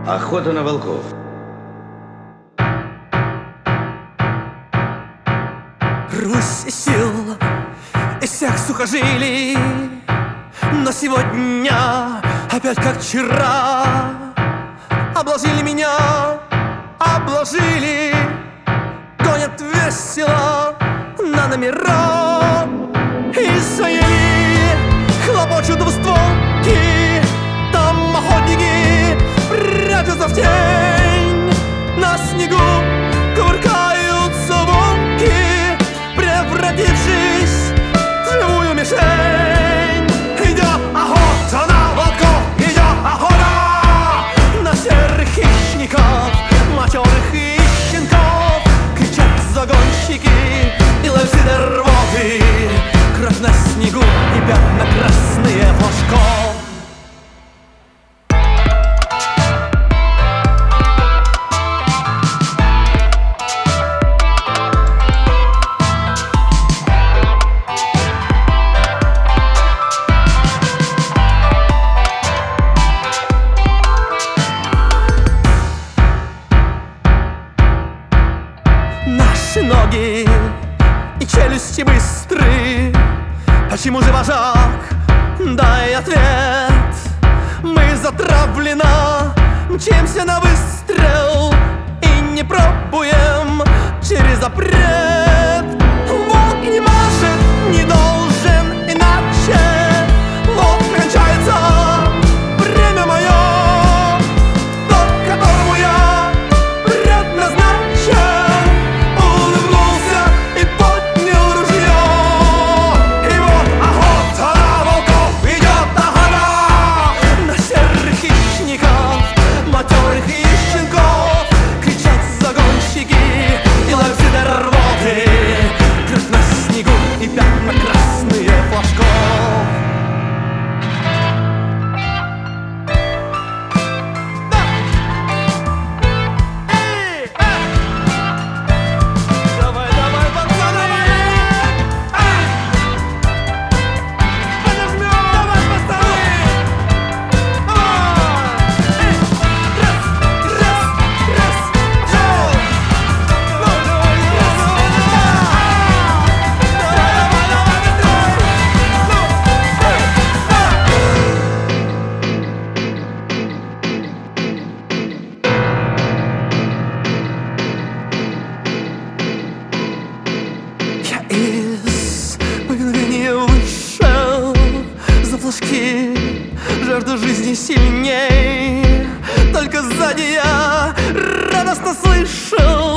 Охота на волков. Русь из сил, иссяк сухожилий, но сегодня опять как вчера обложили меня, обложили, гонят весело на номера и своими хлопочут двустволки. Там охотники прячутся в тень, на снегу кувыркаются волки, превратившись в живую мишень. Идет охота на волков, идет охота на серых хищников, матерых и щенков. Кричат загонщики и ловцы до рвоты, кровь на снегу и пятна красные флажков. Наши ноги и челюсти быстры. Почему же, вожак, дай ответ? Мы затравлено мчимся на выстрел и не пробуем через запрет. Волк не может, не должен иначе. Вот кончается время мое, то, которому я предназначен. Улыбнулся и поднял ружье. И вот охота на волков, идет охота на серых хищников, матерых и щенков. Кричат загонщики и ловцы до рвоты, кровь на снегу и пятна красные флажков. Давай, давай, пацаны! Подожмем! Давай, пацаны! Давай! Раз, раз, раз, пошел! Давай, давай, давай, я из повиновения вышел за флажки, жажду жизни сильней. Только сзади я радостно слышал